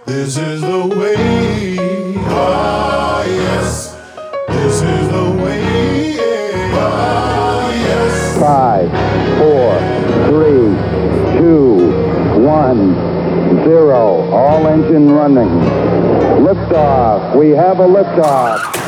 This is the way. Ah, yes. This is the way. Ah, yes. 5, 4, 3, 2, 1, 0. All engine running. Liftoff. We have a liftoff.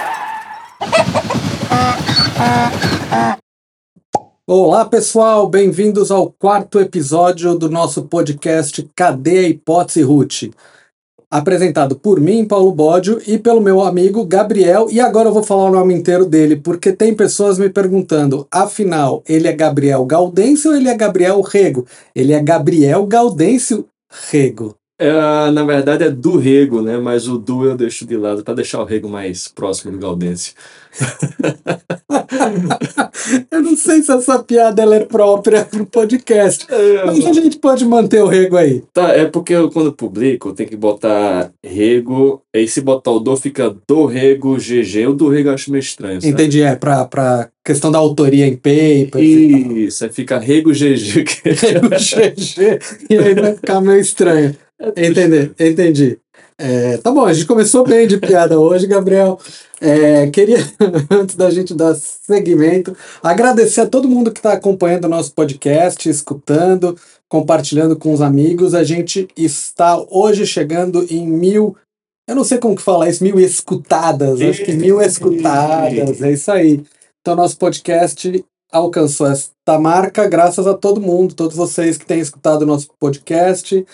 Olá pessoal, bem-vindos ao quarto episódio do nosso podcast Cadê a Hipótese Ruth? Apresentado por mim, Paulo Bódio, e pelo meu amigo Gabriel, e agora eu vou falar o nome inteiro dele, porque tem pessoas me perguntando, afinal, ele é Gabriel Gaudêncio ou ele é Gabriel Rego? Ele é Gabriel Gaudêncio Rego. Na verdade é do Rego, né? Mas o do eu deixo de lado para deixar o Rego mais próximo do Gaudêncio. Eu não sei se essa piada ela é própria pro podcast, mas a gente pode manter o Rego aí. Tá, é porque eu, quando publico, tem que botar Rego, aí se botar o do fica do Rego GG, o do Rego eu acho meio estranho, sabe? Entendi, pra questão da autoria em paper. Isso, aí fica Rego GG. Rego GG, e aí vai ficar meio estranho. Entendi. Tá bom, a gente começou bem de piada hoje, Gabriel. Queria, antes da gente dar seguimento, agradecer a todo mundo que está acompanhando o nosso podcast, escutando, compartilhando com os amigos. A gente está hoje chegando em 1000, eu não sei como que fala isso, 1000 escutadas, acho que 1000 escutadas, é isso aí. Então, nosso podcast alcançou esta marca graças a todo mundo, todos vocês que têm escutado o nosso podcast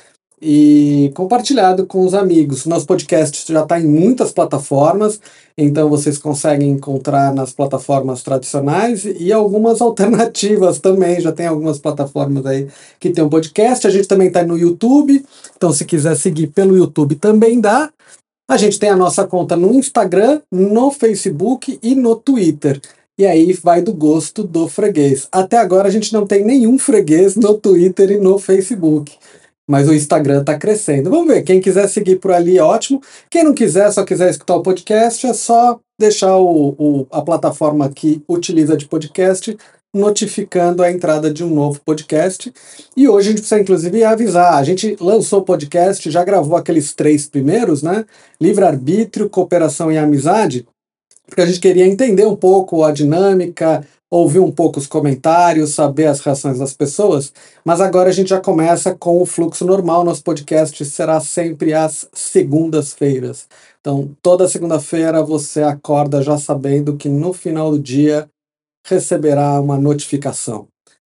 e compartilhado com os amigos. Nosso podcast já está em muitas plataformas, então vocês conseguem encontrar nas plataformas tradicionais e algumas alternativas também. Já tem algumas plataformas aí que tem um podcast. A gente também está no YouTube, então se quiser seguir pelo YouTube também dá. A gente tem a nossa conta no Instagram, no Facebook e no Twitter. E aí vai do gosto do freguês. Até agora a gente não tem nenhum freguês no Twitter e no Facebook. Mas o Instagram está crescendo. Vamos ver, quem quiser seguir por ali, ótimo. Quem não quiser, só quiser escutar o podcast, é só deixar a plataforma que utiliza de podcast notificando a entrada de um novo podcast. E hoje a gente precisa, inclusive, avisar. A gente lançou o podcast, já gravou aqueles 3 primeiros, né? Livre-arbítrio, cooperação e amizade, porque a gente queria entender um pouco a dinâmica, ouvir um pouco os comentários, saber as reações das pessoas, mas agora a gente já começa com o fluxo normal. Nosso podcast será sempre às segundas-feiras. Então, toda segunda-feira você acorda já sabendo que no final do dia receberá uma notificação.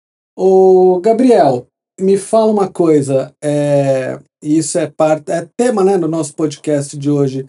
Ô, Gabriel, me fala uma coisa, isso é tema, né, do nosso podcast de hoje.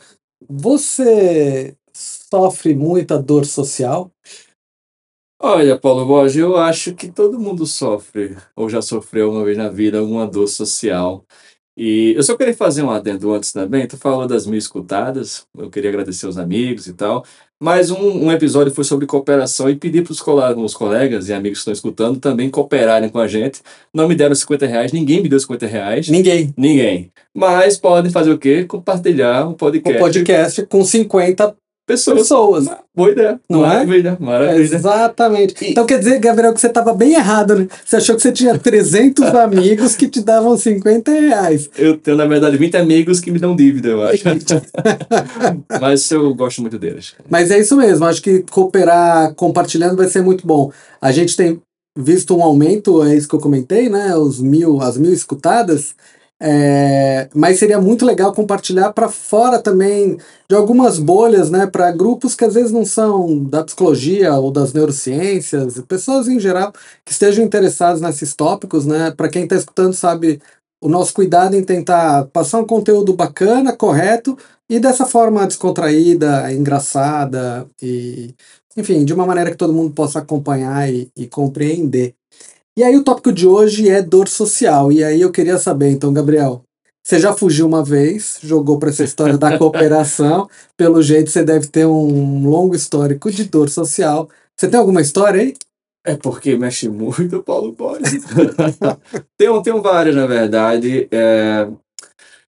Você sofre muita dor social? Olha, Paulo Borges, eu acho que todo mundo sofre, ou já sofreu uma vez na vida, alguma dor social. E eu só queria fazer um adendo antes também. Tu falou das 1000 escutadas, eu queria agradecer aos amigos e tal. Mas um episódio foi sobre cooperação e pedir para os colegas e amigos que estão escutando também cooperarem com a gente. Não me deram R$50, ninguém me deu R$50. Ninguém. Mas podem fazer o quê? Compartilhar um podcast. Um podcast com 50 pessoas. Boa ideia. Não Maravilha. Exatamente. Então quer dizer, Gabriel, que você estava bem errado, né? Você achou que você tinha 300 amigos que te davam R$50. Eu tenho, na verdade, 20 amigos que me dão dívida, eu acho. Mas eu gosto muito deles. Mas é isso mesmo. Acho que cooperar compartilhando vai ser muito bom. A gente tem visto um aumento, é isso que eu comentei, né? As 1000 escutadas. Mas seria muito legal compartilhar para fora também de algumas bolhas, né, para grupos que às vezes não são da psicologia ou das neurociências, pessoas em geral que estejam interessadas nesses tópicos, né? Para quem está escutando sabe o nosso cuidado em tentar passar um conteúdo bacana, correto e dessa forma descontraída, engraçada e, enfim, de uma maneira que todo mundo possa acompanhar e compreender. E aí o tópico de hoje é dor social. E aí eu queria saber, então, Gabriel, você já fugiu uma vez, jogou para essa história da cooperação, pelo jeito você deve ter um longo histórico de dor social. Você tem alguma história aí? É porque mexe muito, Paulo Borges. Tem várias, na verdade.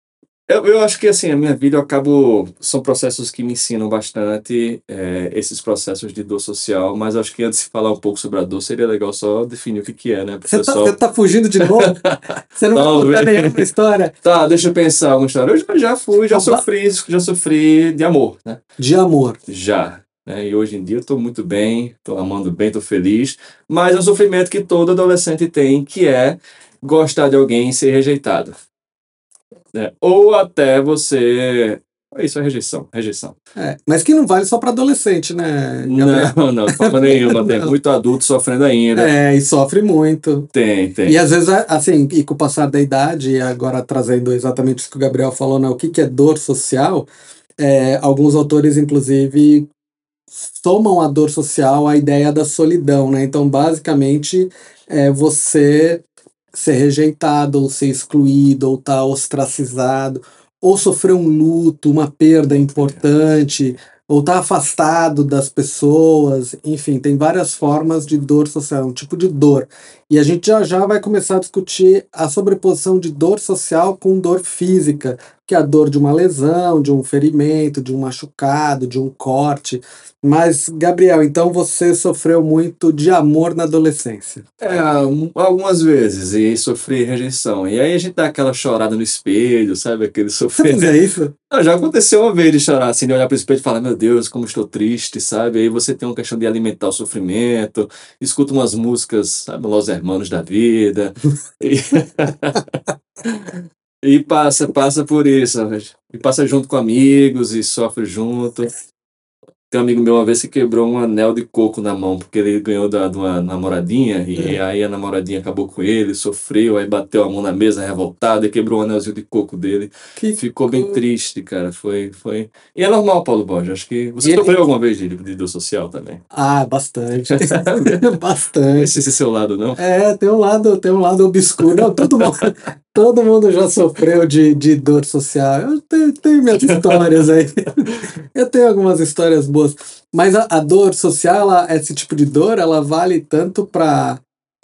Eu acho que assim, a minha vida eu acabo. São processos que me ensinam bastante esses processos de dor social, mas acho que antes de falar um pouco sobre a dor, seria legal só definir o que é, né? Pro Você tá fugindo de novo? Você não vai contar Talvez. nenhuma história Tá, deixa eu pensar alguma história. Eu já fui, já sofri de amor, né? de amor. Já. Né? E hoje em dia eu tô muito bem, tô amando bem, tô feliz, mas é um sofrimento que todo adolescente tem, que é gostar de alguém e ser rejeitado. Né? Ou até você. Isso é rejeição, rejeição. É, mas que não vale só para adolescente, né, Gabriel? Não, não, de forma nenhuma. Tem Não. muito adulto sofrendo ainda. É, e sofre muito. Tem, E tem. às vezes, assim, e com o passar da idade, e agora trazendo exatamente isso que o Gabriel falou, né, o que é dor social, alguns autores, inclusive, somam a dor social à ideia da solidão, né? Então, basicamente, você ser rejeitado, ou ser excluído, ou estar ostracizado, ou sofrer um luto, uma perda importante, ou estar afastado das pessoas, enfim, tem várias formas de dor social, um tipo de dor. E a gente já vai começar a discutir a sobreposição de dor social com dor física, que é a dor de uma lesão, de um ferimento, de um machucado, de um corte. Mas, Gabriel, então você sofreu muito de amor na adolescência. Algumas vezes, e sofri rejeição. E aí a gente dá aquela chorada no espelho, sabe? Aquele Você sofrer. fazia isso? Não, já aconteceu uma vez de chorar, assim, de olhar para o espelho e falar, meu Deus, como estou triste, sabe? Aí você tem uma questão de alimentar o sofrimento, escuta umas músicas, sabe, Los Hermanos da vida, e, e passa por isso, sabe? E passa junto com amigos e sofre junto. Tem um amigo meu uma vez que quebrou um anel de coco na mão, porque ele ganhou de uma namoradinha, e aí a namoradinha acabou com ele, sofreu, aí bateu a mão na mesa revoltado e quebrou o anelzinho de coco dele. Que Ficou bem triste, cara. Foi. E é normal, Paulo Borges. Acho que você E sofreu alguma vez de dor social também. Ah, bastante. Bastante. Esse seu lado, não? Tem um lado obscuro. Não, todo mundo já sofreu de dor social. Eu tenho minhas histórias aí. Eu tenho algumas histórias boas. Mas a dor social, esse tipo de dor, ela vale tanto para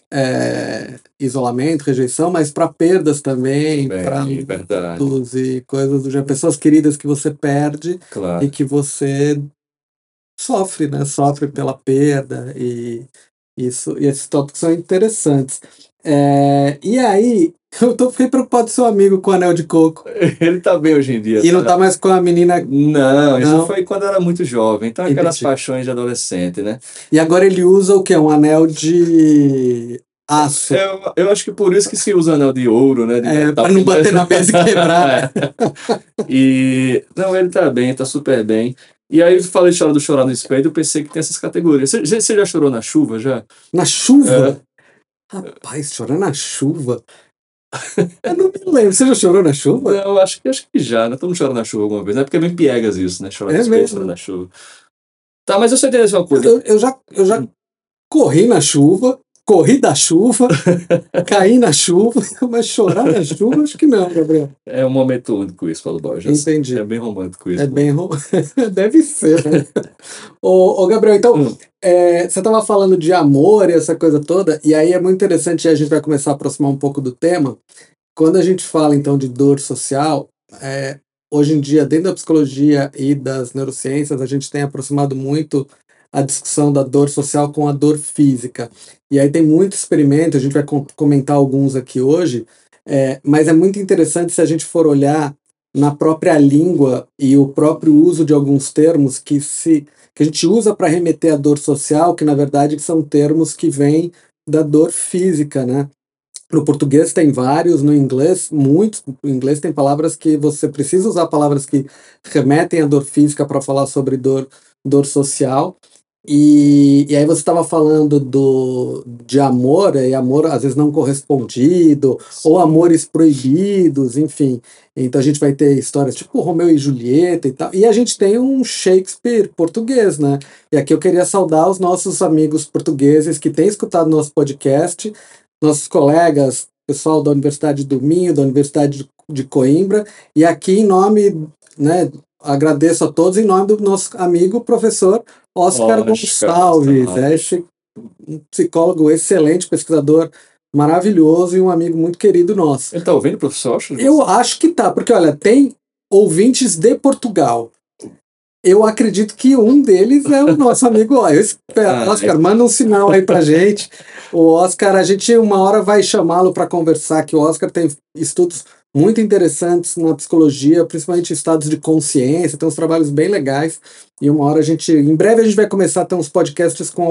isolamento, rejeição, mas para perdas também, para Bem, verdade. lutos e coisas do gênero. Pessoas queridas que você perde Claro. e que você sofre, né? Sofre pela perda e esses tópicos são interessantes. E aí, fiquei preocupado com seu amigo com o anel de coco. Ele tá bem hoje em dia. E não tá mais com a menina. Não, isso Não. foi quando eu era muito jovem. Então, aquelas Entendi. paixões de adolescente, né? E agora ele usa o quê? Um anel de aço. Eu acho que por isso que se usa anel de ouro, né? De metal, Para não bater na mesa e quebrar. Não, ele tá bem, tá super bem. E aí eu falei de chorar no espelho, eu pensei que tem essas categorias. Você já chorou na chuva, já? Na chuva? Rapaz, chorar na chuva? Eu não me lembro. Você já chorou na chuva? Não, acho que já, né? Todo mundo chora na chuva alguma vez, né? Porque é bem piegas isso, né? Chorar no espelho, mesmo? chorar na chuva. Tá, mas eu sei dizer uma coisa. Eu já corri na chuva, corri da chuva, caí na chuva, mas chorar na chuva, acho que não, Gabriel. É um momento único isso, Paulo Borges. Entendi. É bem romântico isso. É bem deve ser, né? Ô, Gabriel, então, você estava falando de amor e essa coisa toda, e aí é muito interessante, e a gente vai começar a aproximar um pouco do tema. Quando a gente fala, então, de dor social, hoje em dia, dentro da psicologia e das neurociências, a gente tem aproximado muito a discussão da dor social com a dor física. E aí tem muito experimento, a gente vai comentar alguns aqui hoje, mas é muito interessante se a gente for olhar na própria língua e o próprio uso de alguns termos que a gente usa para remeter à dor social, que na verdade são termos que vêm da dor física, né? No português tem vários, no inglês muitos. No inglês tem palavras que você precisa usar palavras que remetem à dor física para falar sobre dor social. E aí você estava falando de amor, e amor às vezes não correspondido, ou amores proibidos, enfim. Então a gente vai ter histórias tipo Romeu e Julieta e tal. E a gente tem um Shakespeare português, né? E aqui eu queria saudar os nossos amigos portugueses que têm escutado nosso podcast, nossos colegas, pessoal da Universidade do Minho, da Universidade de Coimbra, e aqui em nome, né, agradeço a todos em nome do nosso amigo professor Oscar Gonçalves, um psicólogo excelente, pesquisador maravilhoso e um amigo muito querido nosso. Ele tá ouvindo, professor Oscar? Eu acho que tá, porque olha, tem ouvintes de Portugal. Eu acredito que um deles é o nosso amigo. Eu espero. Oscar, manda um sinal aí pra gente. O Oscar, a gente uma hora vai chamá-lo para conversar, que o Oscar tem estudos muito interessantes na psicologia, principalmente estados de consciência, tem uns trabalhos bem legais. E uma hora em breve a gente vai começar a ter uns podcasts com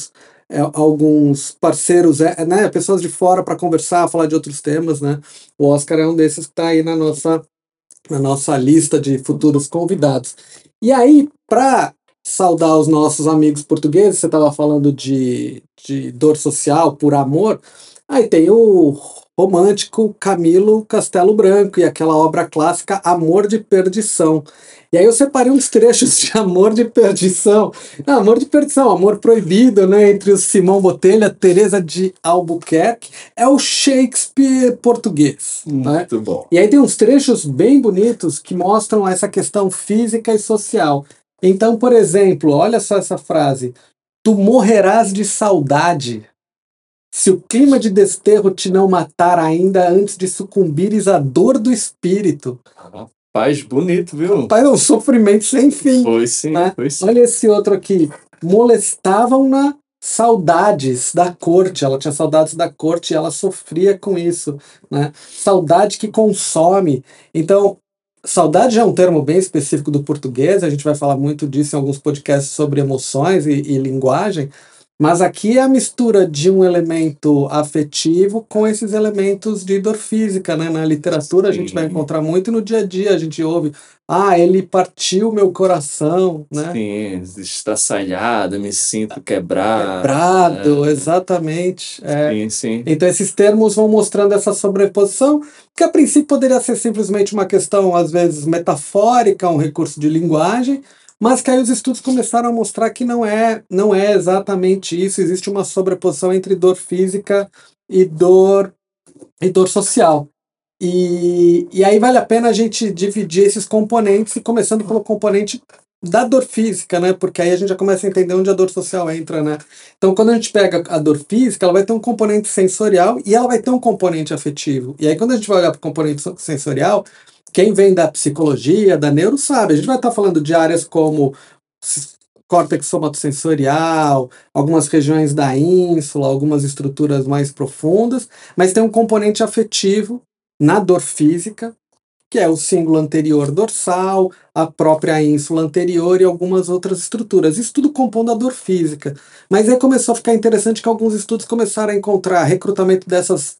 alguns parceiros, né, pessoas de fora para conversar, falar de outros temas, né? O Oscar é um desses que está aí na nossa lista de futuros convidados. E aí, para saudar os nossos amigos portugueses, você estava falando de dor social por amor, aí tem o romântico Camilo Castelo Branco e aquela obra clássica Amor de Perdição. E aí eu separei uns trechos de Amor de Perdição. Não, Amor de Perdição, Amor Proibido, né, entre o Simão Botelho e a Teresa de Albuquerque. É o Shakespeare português. Né? Muito bom. E aí tem uns trechos bem bonitos que mostram essa questão física e social. Então, por exemplo, olha só essa frase. Tu morrerás de saudade se o clima de desterro te não matar ainda antes de sucumbires à dor do espírito. Rapaz, bonito, viu? Rapaz, é um sofrimento sem fim. Foi sim, né? foi sim. Olha esse outro aqui. Molestavam-na saudades da corte. Ela tinha saudades da corte e ela sofria com isso. Né? Saudade que consome. Então, saudade já é um termo bem específico do português. A gente vai falar muito disso em alguns podcasts sobre emoções e linguagem. Mas aqui é a mistura de um elemento afetivo com esses elementos de dor física, né? Na literatura a gente vai encontrar muito e no dia a dia a gente ouve, ele partiu meu coração, né? Sim, estraçalhado, me sinto quebrado. Quebrado, exatamente. Sim, sim. Então esses termos vão mostrando essa sobreposição, que a princípio poderia ser simplesmente uma questão, às vezes, metafórica, um recurso de linguagem, mas que aí os estudos começaram a mostrar que não é exatamente isso. Existe uma sobreposição entre dor física e dor social. E aí vale a pena a gente dividir esses componentes, e começando pelo componente da dor física, né? Porque aí a gente já começa a entender onde a dor social entra, né? Então, quando a gente pega a dor física, ela vai ter um componente sensorial e ela vai ter um componente afetivo. E aí, quando a gente vai olhar para o componente sensorial, quem vem da psicologia, da neuro, sabe. A gente vai estar falando de áreas como córtex somatosensorial, algumas regiões da ínsula, algumas estruturas mais profundas, mas tem um componente afetivo na dor física, que é o cíngulo anterior dorsal, a própria ínsula anterior e algumas outras estruturas. Isso tudo compondo a dor física. Mas aí começou a ficar interessante que alguns estudos começaram a encontrar recrutamento dessas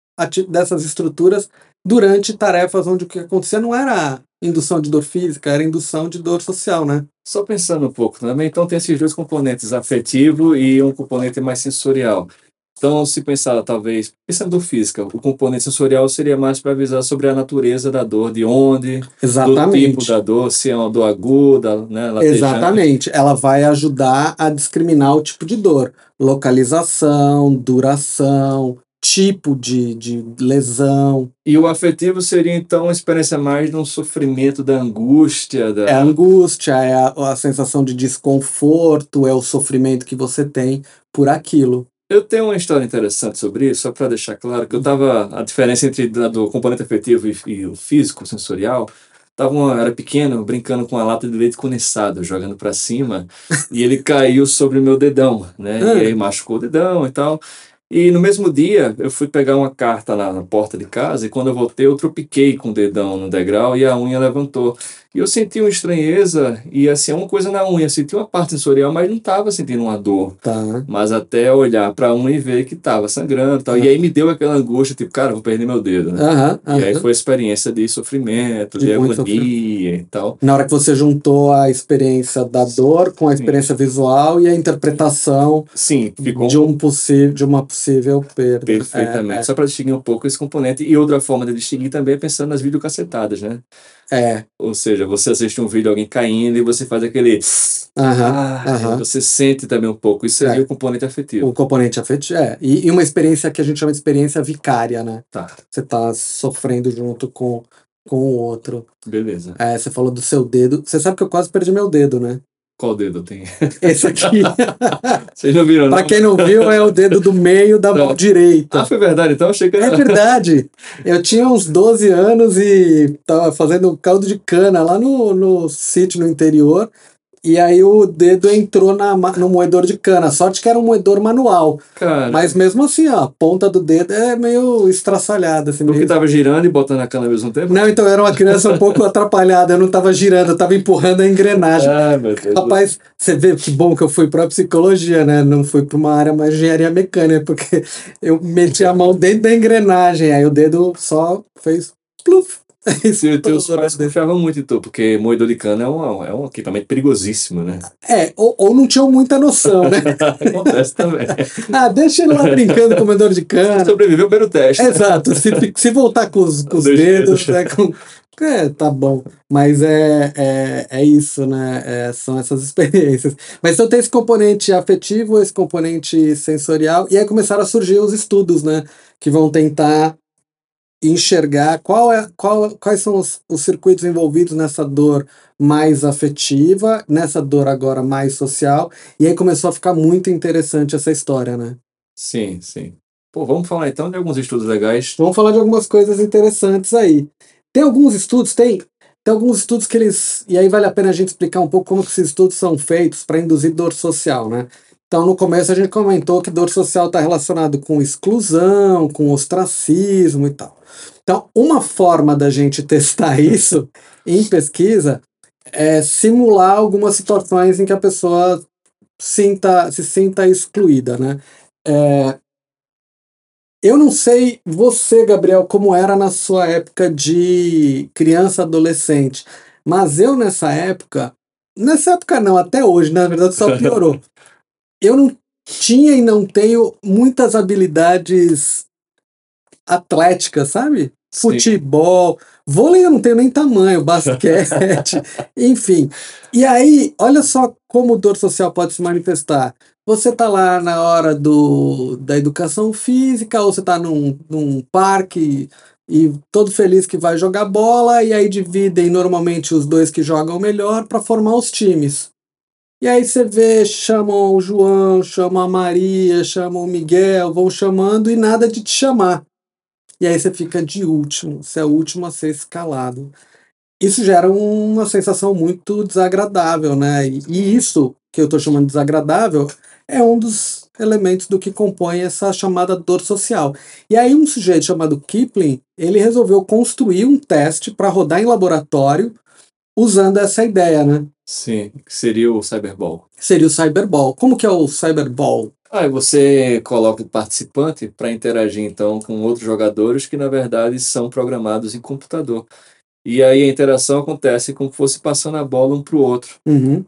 estruturas durante tarefas onde o que acontecia não era indução de dor física, era indução de dor social, né? Só pensando um pouco também, então tem esses dois componentes, afetivo e um componente mais sensorial. Então, se pensar, talvez, pensando física, o componente sensorial seria mais para avisar sobre a natureza da dor, de onde, Exatamente. do tipo da dor, se é uma dor aguda, né, latejante. Exatamente. Ela vai ajudar a discriminar o tipo de dor. Localização, duração, tipo de lesão. E o afetivo seria, então, uma experiência mais de um sofrimento, da angústia. É a angústia, é a sensação de desconforto, é o sofrimento que você tem por aquilo. Eu tenho uma história interessante sobre isso, só para deixar claro que a diferença entre do componente afetivo e o físico, sensorial, era pequeno, brincando com uma lata de leite condensado, jogando para cima, e ele caiu sobre o meu dedão, né? E aí machucou o dedão e tal. E no mesmo dia, eu fui pegar uma carta lá na porta de casa, e quando eu voltei, eu tropiquei com o dedão no degrau e a unha levantou. E eu senti uma estranheza, e assim, uma coisa na unha, senti uma parte sensorial, mas não estava sentindo uma dor. Tá. Mas até olhar para a unha e ver que estava sangrando e tal. E aí me deu aquela angústia, tipo, cara, vou perder meu dedo, né? E aí foi a experiência de sofrimento, de agonia e tal. Na hora que você juntou a experiência da dor com a experiência visual e a interpretação ficou de uma possível perda. Perfeitamente. Só para distinguir um pouco esse componente. E outra forma de distinguir também é pensando nas videocassetadas, né? Ou seja, você assiste um vídeo de alguém caindo e você faz aquele... Você sente também um pouco. Isso seria o componente afetivo. O componente afetivo, E uma experiência que a gente chama de experiência vicária, né? Tá. Você tá sofrendo junto com o outro. Beleza. Você falou do seu dedo. Você sabe que eu quase perdi meu dedo, né? Qual dedo tem? Esse aqui. Vocês não viram, não? Pra quem não viu, é o dedo do meio da mão direita. Ah, foi verdade? Então eu achei que É era... verdade. Eu tinha uns 12 anos e tava fazendo caldo de cana lá no sítio no interior. E aí o dedo entrou no moedor de cana. Sorte que era um moedor manual. Cara, Mas mesmo assim, ó, a ponta do dedo é meio estraçalhada. Assim, porque meio... tava girando e botando a cana ao mesmo tempo? Não, então eu era uma criança um pouco atrapalhada. Eu não tava girando, eu tava empurrando a engrenagem. Ah, meu Deus. Rapaz, você vê que bom que eu fui para psicologia, né? Não fui para uma área mais engenharia mecânica, porque eu meti a mão dentro da engrenagem, aí o dedo só fez pluf. Teus pais confiavam muito em tu, porque moedor de cana é um equipamento perigosíssimo, né? Ou não tinham muita noção, né? Acontece também. Ah, deixa ele lá brincando com o moedor de cana. Sobreviveu pelo teste. Exato, se voltar com os Dois dedos, dedos. né? Tá bom. Mas é isso, né? São essas experiências. Mas então tem esse componente afetivo, esse componente sensorial, e aí começaram a surgir os estudos, né? Que vão tentar enxergar quais são os circuitos envolvidos nessa dor mais afetiva, nessa dor agora mais social, e aí começou a ficar muito interessante essa história, né? Sim, sim. Pô, vamos falar então de alguns estudos legais. Vamos falar de algumas coisas interessantes aí. Tem alguns estudos, tem alguns estudos que eles, e aí vale a pena a gente explicar um pouco como que esses estudos são feitos para induzir dor social, né? Então, no começo a gente comentou que dor social está relacionado com exclusão, com ostracismo e tal. Então, uma forma da gente testar isso em pesquisa é simular algumas situações em que a pessoa se sinta excluída, né? Eu não sei você, Gabriel, como era na sua época de criança, adolescente, mas eu nessa época não, até hoje, na verdade só piorou. Eu não tinha e não tenho muitas habilidades atléticas, sabe? Sim. Futebol, vôlei eu não tenho nem tamanho, basquete, enfim. E aí, olha só como dor social pode se manifestar. Você tá lá na hora da educação física, ou você tá num parque e todo feliz que vai jogar bola, e aí dividem normalmente os dois que jogam melhor para formar os times. E aí você vê, chamam o João, chamam a Maria, chamam o Miguel, vão chamando e nada de te chamar. E aí você fica de último, você é o último a ser escalado. Isso gera uma sensação muito desagradável, né? E isso que eu estou chamando de desagradável é um dos elementos do que compõe essa chamada dor social. E aí um sujeito chamado Kipling, ele resolveu construir um teste para rodar em laboratório usando essa ideia, né? Sim, que seria o Cyberball. Seria o Cyberball. Como que é o Cyberball? Aí você coloca o participante para interagir então com outros jogadores que na verdade são programados em computador. E aí a interação acontece como se fosse passando a bola um para o outro. Uhum.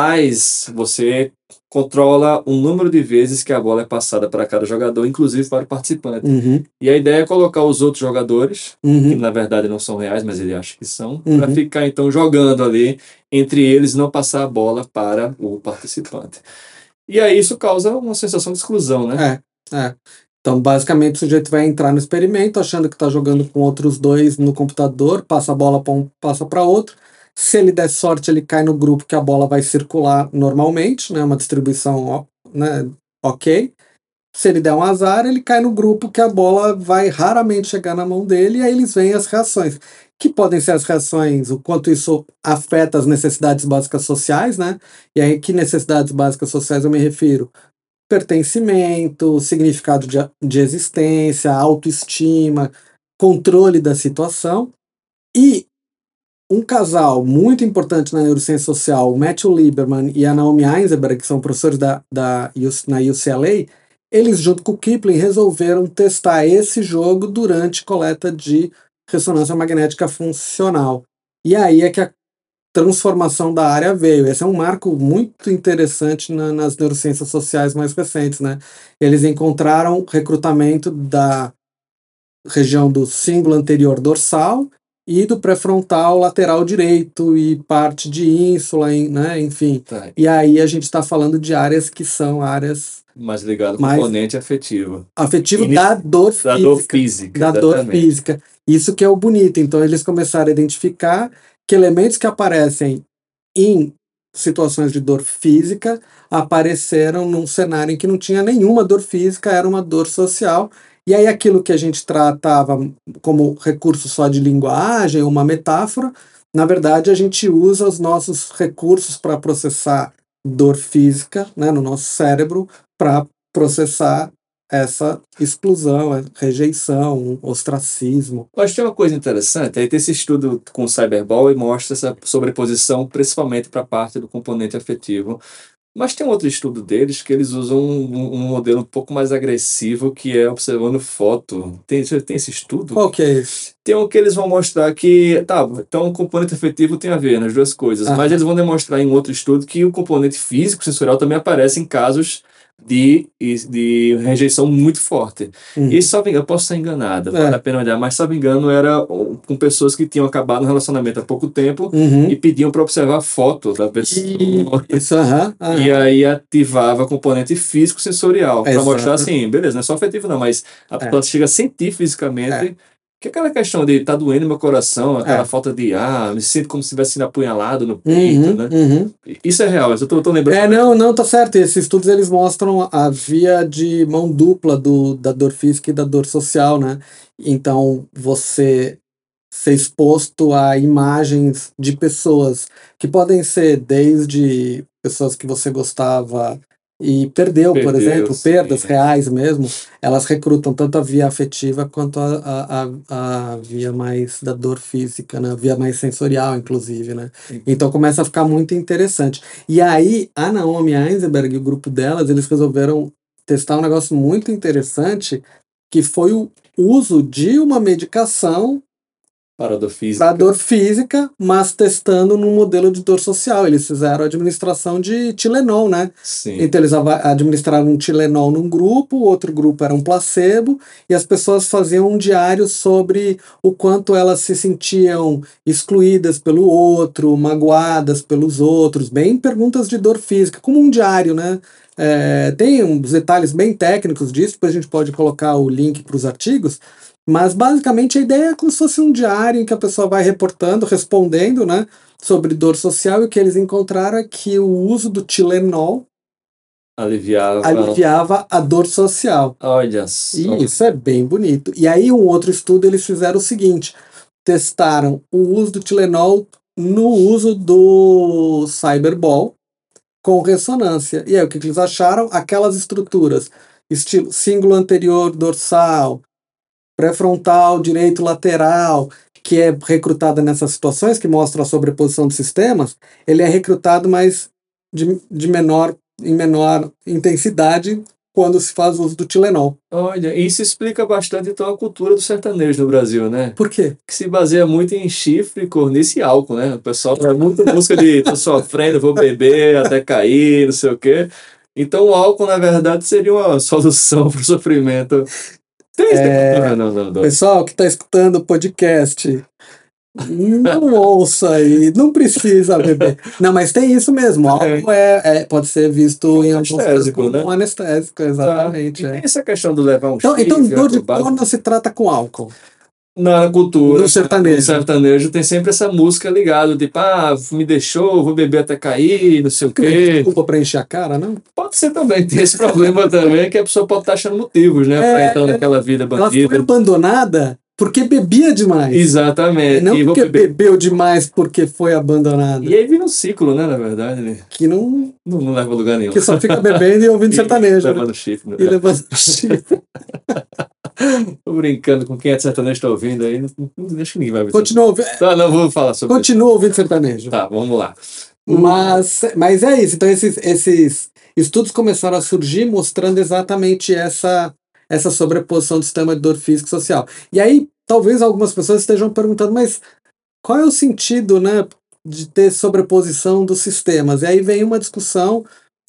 Mas você controla o número de vezes que a bola é passada para cada jogador, inclusive para o participante. Uhum. E a ideia é colocar os outros jogadores, Uhum. que na verdade não são reais, mas ele acha que são, Uhum. para ficar então jogando ali entre eles, não passar a bola para o participante. E aí isso causa uma sensação de exclusão, né? Então, basicamente, o sujeito vai entrar no experimento achando que está jogando com outros dois no computador, passa a bola para um, passa para outro. Se ele der sorte, ele cai no grupo que a bola vai circular normalmente, né, uma distribuição, né, ok. Se ele der um azar, ele cai no grupo que a bola vai raramente chegar na mão dele, e aí eles veem as reações. Que podem ser as reações, o quanto isso afeta as necessidades básicas sociais, né? E aí, que necessidades básicas sociais eu me refiro? Pertencimento, significado de existência, autoestima, controle da situação. E um casal muito importante na neurociência social, o Matthew Lieberman e a Naomi Eisenberg, que são professores na UCLA, eles, junto com o Kipling, resolveram testar esse jogo durante coleta de ressonância magnética funcional. E aí é que a transformação da área veio. Esse é um marco muito interessante nas neurociências sociais mais recentes, né? Eles encontraram recrutamento da região do cíngulo anterior dorsal e do pré-frontal lateral direito e parte de ínsula, né? Enfim. Tá. E aí a gente está falando de áreas que são áreas Mais ligado ao componente afetivo. Afetivo da dor física. Da dor física. Da dor física. Isso que é o bonito. Então eles começaram a identificar que elementos que aparecem em situações de dor física apareceram num cenário em que não tinha nenhuma dor física, era uma dor social. E aí aquilo que a gente tratava como recurso só de linguagem, uma metáfora, na verdade a gente usa os nossos recursos para processar dor física, né, no nosso cérebro, para processar essa exclusão, rejeição, ostracismo. Eu acho que tem uma coisa interessante, aí tem esse estudo com o Cyberball e mostra essa sobreposição principalmente para a parte do componente afetivo. Mas tem um outro estudo deles que eles usam um modelo um pouco mais agressivo, que é observando foto. Tem esse estudo? Qual que é esse? Tem um que eles vão mostrar que, tá, então o componente afetivo tem a ver nas duas coisas, mas eles vão demonstrar em um outro estudo que o componente físico, sensorial, também aparece em casos de rejeição muito forte. E só me engano, eu posso estar enganado, vale a pena olhar, mas se não me engano era com pessoas que tinham acabado um relacionamento há pouco tempo e pediam para observar foto da pessoa. E aí ativava o componente físico sensorial para mostrar assim, beleza, não é só afetivo não, mas a pessoa chega a sentir fisicamente. Que aquela questão de tá doendo meu coração, aquela falta de ar, me sinto como se estivesse sendo apunhalado no peito, né? Isso é real, eu tô lembrando. Não, tá certo. Esses estudos eles mostram a via de mão dupla da dor física e da dor social, né? Então, você ser exposto a imagens de pessoas que podem ser desde pessoas que você gostava e perdeu, por exemplo, perdas reais mesmo, elas recrutam tanto a via afetiva quanto a via mais da dor física, né? A via mais sensorial, inclusive, né? Então começa a ficar muito interessante. E aí, a Naomi Eisenberg e o grupo delas, eles resolveram testar um negócio muito interessante, que foi o uso de uma medicação para a dor física, mas testando num modelo de dor social. Eles fizeram a administração de Tilenol, né? Sim. Então eles administraram um Tilenol num grupo, o outro grupo era um placebo, e as pessoas faziam um diário sobre o quanto elas se sentiam excluídas pelo outro, magoadas pelos outros, bem perguntas de dor física, como um diário, né? Tem uns detalhes bem técnicos disso, depois a gente pode colocar o link para os artigos, mas basicamente a ideia é como se fosse um diário em que a pessoa vai reportando, respondendo, né, sobre dor social, e o que eles encontraram é que o uso do Tilenol aliviava a dor social. Olha só. E isso é bem bonito. E aí um outro estudo eles fizeram o seguinte, testaram o uso do Tilenol no uso do Cyberball com ressonância. E aí o que eles acharam? Aquelas estruturas, estilo cíngulo anterior dorsal, pré-frontal, direito lateral, que é recrutada nessas situações, que mostra a sobreposição dos sistemas, ele é recrutado, mas em menor intensidade quando se faz uso do Tilenol. Olha, isso explica bastante então a cultura do sertanejo no Brasil, né? Por quê? Que se baseia muito em chifre, cornice e álcool, né? O pessoal é muito em busca de tô sofrendo, vou beber até cair, não sei o quê. Então o álcool, na verdade, seria uma solução para o sofrimento. Não. Pessoal que está escutando o podcast, não ouça aí, não precisa beber. Não, mas tem isso mesmo. O álcool pode ser visto em alguns casos como um anestésico, exatamente. Tem essa questão de levar um chifre. Então dor de corno se trata com álcool. Na cultura, no sertanejo. No sertanejo tem sempre essa música ligada, tipo, me deixou, vou beber até cair, não sei o quê. Desculpa pra encher a cara, não? Pode ser também, tem esse problema também, que a pessoa pode estar achando motivos, né, pra entrar naquela vida bandida. Ela foi abandonada porque bebia demais. Exatamente. Não porque bebeu demais porque foi abandonada. E aí vira um ciclo, né, na verdade. Né? Que não leva a lugar nenhum. Que só fica bebendo e ouvindo sertanejo. Levando chifre. Né? E levando chifre. Tô brincando com quem é de sertanejo tá ouvindo aí. Acho que ninguém vai ver. Continua ouvindo. Tá, não vou falar sobre Continua ouvindo sertanejo. Tá, vamos lá. Mas é isso. Então esses estudos começaram a surgir mostrando exatamente essa sobreposição do sistema de dor física e social. E aí, talvez algumas pessoas estejam perguntando, mas qual é o sentido, né, de ter sobreposição dos sistemas? E aí vem uma discussão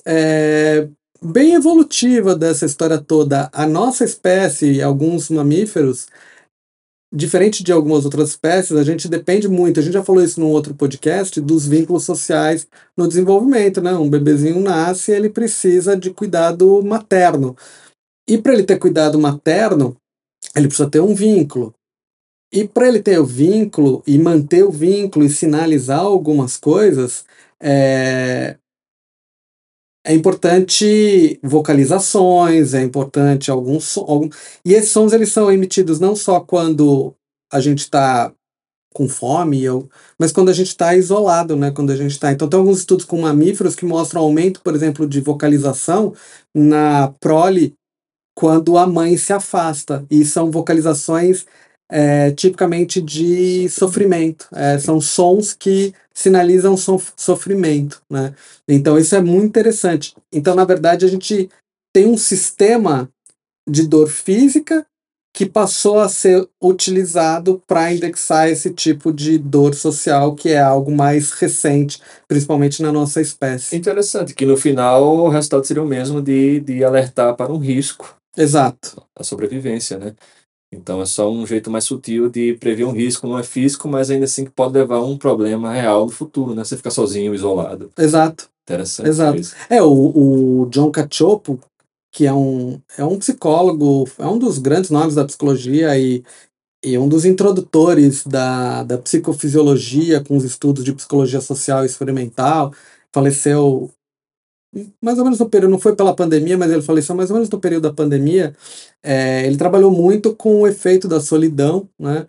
bem evolutiva dessa história toda. A nossa espécie e alguns mamíferos, diferente de algumas outras espécies, a gente depende muito, a gente já falou isso num outro podcast, dos vínculos sociais no desenvolvimento, né? Um bebezinho nasce e ele precisa de cuidado materno. E para ele ter cuidado materno, ele precisa ter um vínculo. E para ele ter o vínculo e manter o vínculo e sinalizar algumas coisas, é importante vocalizações, é importante alguns sons. E esses sons eles são emitidos não só quando a gente está com fome, mas quando a gente está isolado, né? Quando a gente está. Então, tem alguns estudos com mamíferos que mostram aumento, por exemplo, de vocalização na prole quando a mãe se afasta. E são vocalizações tipicamente de sofrimento. São sons que sinalizam sofrimento, né? Então, isso é muito interessante. Então, na verdade, a gente tem um sistema de dor física que passou a ser utilizado para indexar esse tipo de dor social, que é algo mais recente, principalmente na nossa espécie. Interessante, que no final o resultado seria o mesmo de alertar para um risco, Exato. a sobrevivência, né? Então é só um jeito mais sutil de prever um risco, não é físico, mas ainda assim que pode levar a um problema real no futuro, né? Você ficar sozinho, isolado. Exato. Interessante Exato. isso. O John Cacioppo, que é um psicólogo, é um dos grandes nomes da psicologia e um dos introdutores da psicofisiologia com os estudos de psicologia social e experimental, faleceu mais ou menos no período, não foi pela pandemia, mas ele faleceu mais ou menos no período da pandemia. Ele trabalhou muito com o efeito da solidão, né?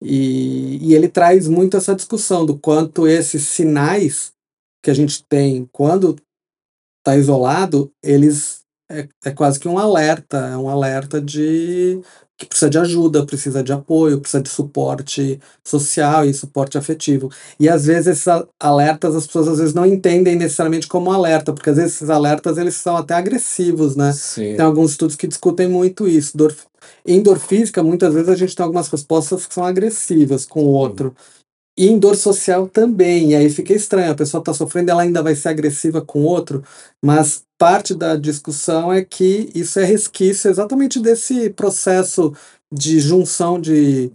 E ele traz muito essa discussão do quanto esses sinais que a gente tem quando está isolado, eles é quase que um alerta de que precisa de ajuda, precisa de apoio, precisa de suporte social e suporte afetivo. E às vezes esses alertas as pessoas às vezes não entendem necessariamente como alerta, porque às vezes esses alertas eles são até agressivos, né? Sim. Tem alguns estudos que discutem muito isso. Em dor física, muitas vezes a gente tem algumas respostas que são agressivas com o outro. E em dor social também, e aí fica estranho, a pessoa está sofrendo, ela ainda vai ser agressiva com o outro, mas parte da discussão é que isso é resquício exatamente desse processo de junção de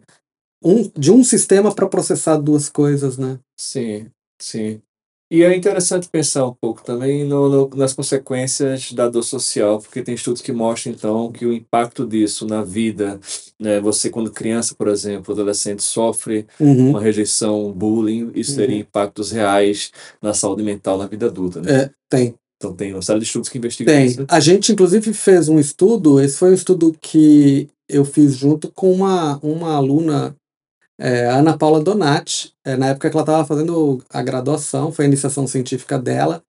um sistema para processar duas coisas, né? Sim, sim. E é interessante pensar um pouco também nas consequências da dor social, porque tem estudos que mostram, então, que o impacto disso na vida, né? Você, quando criança, por exemplo, adolescente, sofre uma rejeição, bullying, isso teria impactos reais na saúde mental na vida adulta, né? Tem. Então, tem uma série de estudos que investigam Tem. isso. A gente, inclusive, fez um estudo, esse foi um estudo que eu fiz junto com uma aluna, Ana Paula Donati, na época que ela estava fazendo a graduação, foi a iniciação científica dela,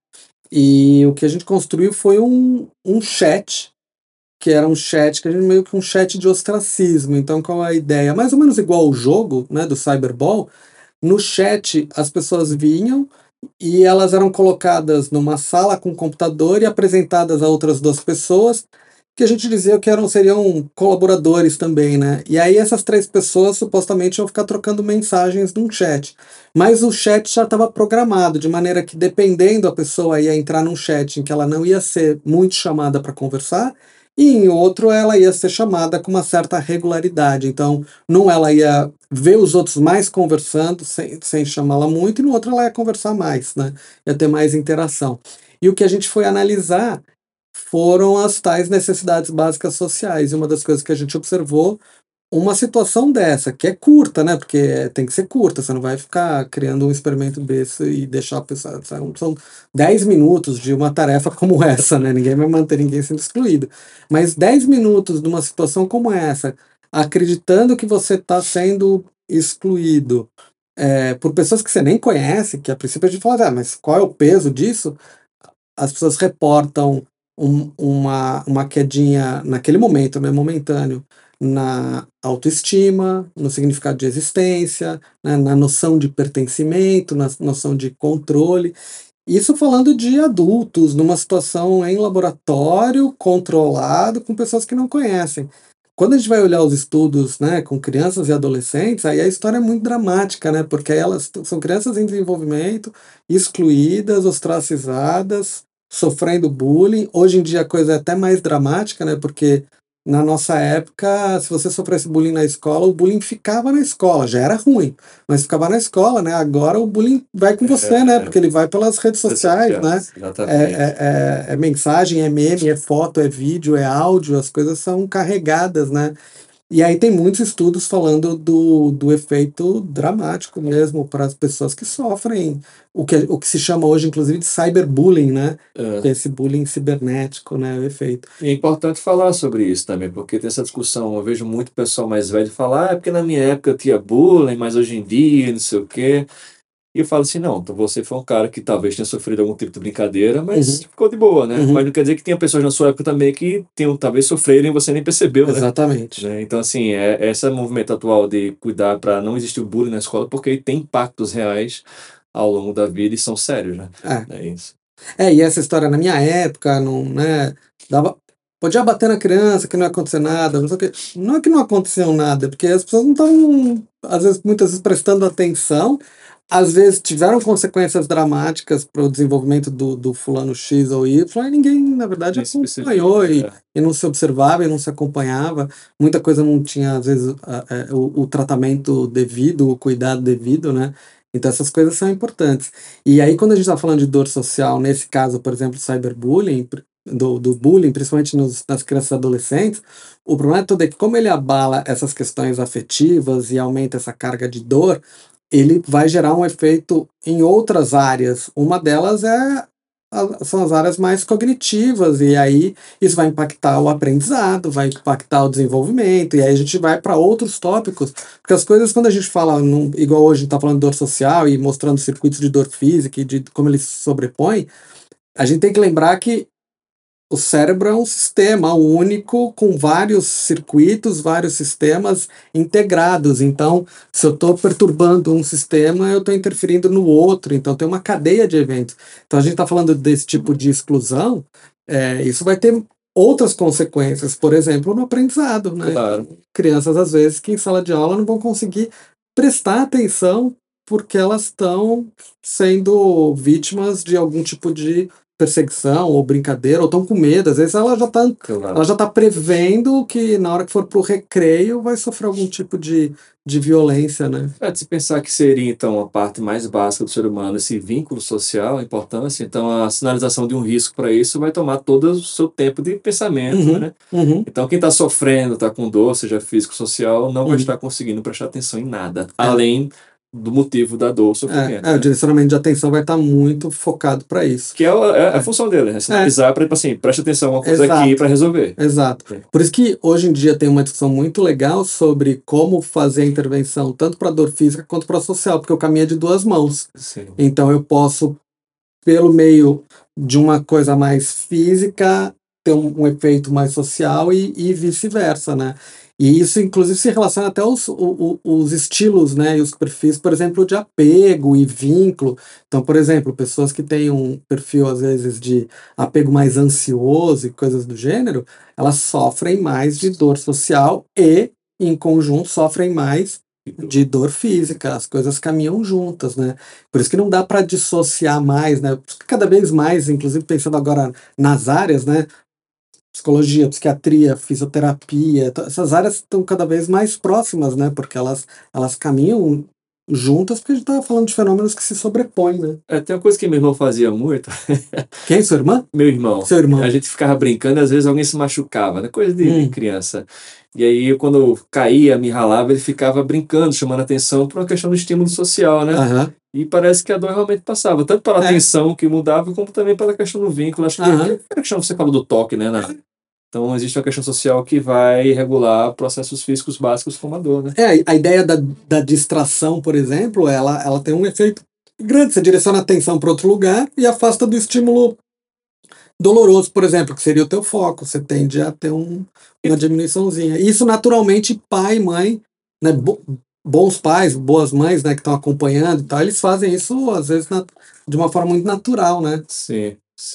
e o que a gente construiu foi um chat, que era um chat, que a gente meio que um chat de ostracismo. Então, qual é a ideia? Mais ou menos igual ao jogo, né, do Cyberball. No chat, as pessoas vinham e elas eram colocadas numa sala com computador e apresentadas a outras duas pessoas, que a gente dizia que seriam colaboradores também, né? E aí essas três pessoas supostamente iam ficar trocando mensagens num chat. Mas o chat já estava programado, de maneira que dependendo a pessoa ia entrar num chat em que ela não ia ser muito chamada para conversar, e em outro ela ia ser chamada com uma certa regularidade. Então, num ela ia ver os outros mais conversando, sem chamá-la muito, e no outro ela ia conversar mais, né? Ia ter mais interação. E o que a gente foi analisar foram as tais necessidades básicas sociais. E uma das coisas que a gente observou, uma situação dessa, que é curta, né? Porque tem que ser curta, você não vai ficar criando um experimento desse e deixar a pessoa. São 10 minutos de uma tarefa como essa, né? Ninguém vai manter ninguém sendo excluído. Mas 10 minutos de uma situação como essa, acreditando que você está sendo excluído por pessoas que você nem conhece, que a princípio a gente fala, mas qual é o peso disso? As pessoas reportam uma quedinha naquele momento, né, momentâneo, na autoestima, no significado de existência, né, na noção de pertencimento, na noção de controle. Isso falando de adultos, numa situação em laboratório, controlado, com pessoas que não conhecem. Quando a gente vai olhar os estudos, né, com crianças e adolescentes, aí a história é muito dramática, né, porque elas são crianças em desenvolvimento, excluídas, ostracizadas, sofrendo bullying. Hoje em dia a coisa é até mais dramática, né, porque na nossa época, se você sofresse bullying na escola, o bullying ficava na escola, já era ruim, mas ficava na escola, né? Agora o bullying vai com você, né? Porque ele vai pelas redes sociais, né? É mensagem, é meme, é foto, é vídeo, é áudio, as coisas são carregadas, né? E aí tem muitos estudos falando do efeito dramático mesmo para as pessoas que sofrem o que se chama hoje, inclusive, de cyberbullying, né? Que é esse bullying cibernético, né? O efeito. E é importante falar sobre isso também, porque tem essa discussão. Eu vejo muito pessoal mais velho falar, porque na minha época eu tinha bullying, mas hoje em dia, não sei o quê. E eu falo assim, não, então você foi um cara que talvez tenha sofrido algum tipo de brincadeira, mas ficou de boa, né? Uhum. Mas não quer dizer que tenha pessoas na sua época também que tenham talvez sofrido e você nem percebeu, né? Exatamente. Então, assim, esse movimento atual de cuidar para não existir o bullying na escola, porque tem impactos reais ao longo da vida e são sérios, né? É isso. E essa história, na minha época, não, né, podia bater na criança, que não ia acontecer nada, não sei o quê. Não é que não aconteceu nada, porque as pessoas não estavam, às vezes, muitas vezes, prestando atenção, às vezes tiveram consequências dramáticas para o desenvolvimento do fulano X ou Y, e ninguém, na verdade, Nem se acompanhou percebia, e não se observava e não se acompanhava. Muita coisa não tinha, às vezes, o tratamento devido, o cuidado devido, né? Então essas coisas são importantes. E aí, quando a gente está falando de dor social, nesse caso, por exemplo, cyberbullying, do bullying, principalmente nas crianças e adolescentes, o problema todo é que, como ele abala essas questões afetivas e aumenta essa carga de dor, ele vai gerar um efeito em outras áreas. Uma delas são as áreas mais cognitivas, e aí isso vai impactar o aprendizado, vai impactar o desenvolvimento, e aí a gente vai para outros tópicos, porque as coisas, quando a gente fala, igual hoje a gente está falando de dor social e mostrando circuitos de dor física e de como eles se sobrepõem, a gente tem que lembrar que o cérebro é um sistema único com vários circuitos, vários sistemas integrados. Então, se eu estou perturbando um sistema, eu estou interferindo no outro. Então, tem uma cadeia de eventos. Então, a gente está falando desse tipo de exclusão, isso vai ter outras consequências, por exemplo, no aprendizado, né? Claro. Crianças, às vezes, que em sala de aula não vão conseguir prestar atenção porque elas estão sendo vítimas de algum tipo de perseguição ou brincadeira, ou estão com medo. Às vezes ela já tá prevendo que na hora que for pro recreio vai sofrer algum tipo de violência, né? De se pensar que seria, então, a parte mais básica do ser humano, esse vínculo social, a importância, então a sinalização de um risco para isso vai tomar todo o seu tempo de pensamento, né? Então, quem está sofrendo, está com dor, seja físico ou social, não vai estar conseguindo prestar atenção em nada, além do motivo da dor, sofrimento. O direcionamento de atenção vai estar muito focado para isso. Que é a função dele, né? Sinalizar para, tipo assim, preste atenção a uma coisa aqui para resolver. Exato. Por isso que hoje em dia tem uma discussão muito legal sobre como fazer a intervenção tanto para dor física quanto para social, porque o caminho é de duas mãos. Sim. Então eu posso, pelo meio de uma coisa mais física, ter um efeito mais social e vice-versa, né? E isso, inclusive, se relaciona até os estilos, né, e os perfis, por exemplo, de apego e vínculo. Então, por exemplo, pessoas que têm um perfil, às vezes, de apego mais ansioso e coisas do gênero, elas sofrem mais de dor social e, em conjunto, sofrem mais de dor física. As coisas caminham juntas, né? Por isso que não dá para dissociar mais, né? Cada vez mais, inclusive pensando agora nas áreas, né? Psicologia, psiquiatria, fisioterapia, essas áreas estão cada vez mais próximas, né? Porque elas caminham juntas, porque a gente estava falando de fenômenos que se sobrepõem, né? Tem uma coisa que meu irmão fazia muito. Quem? Sua irmã? Meu irmão. Seu irmão. A gente ficava brincando e às vezes alguém se machucava, né? Coisa de criança. E aí, quando eu caía, me ralava, ele ficava brincando, chamando atenção por uma questão do estímulo social, né? E parece que a dor realmente passava, tanto pela atenção que mudava, como também pela questão do vínculo. Acho que a questão, você falou do toque, né? Então, existe uma questão social que vai regular processos físicos básicos como a dor, né? A ideia da distração, por exemplo, ela tem um efeito grande. Você direciona a atenção para outro lugar e afasta do estímulo doloroso, por exemplo, que seria o teu foco. Você tende a ter uma diminuiçãozinha. Isso, naturalmente, pai e mãe, né, bons pais, boas mães, né, que estão acompanhando e tal, eles fazem isso, às vezes, de uma forma muito natural, né? Sim.